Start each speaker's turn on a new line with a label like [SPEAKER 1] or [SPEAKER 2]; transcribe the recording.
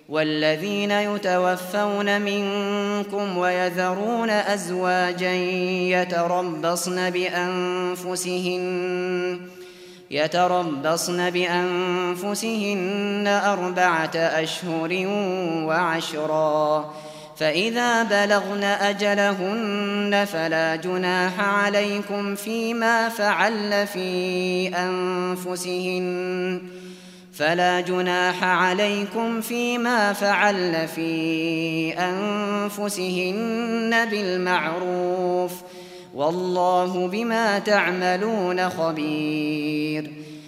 [SPEAKER 1] والذين يتوفون منكم ويذرون أزواجا يتربصن بأنفسهن 4 أشهر و10، فإذا بلغن أجلهن فلا جناح عليكم فيما فعلن في أنفسهن بالمعروف، والله بما تعملون خبير.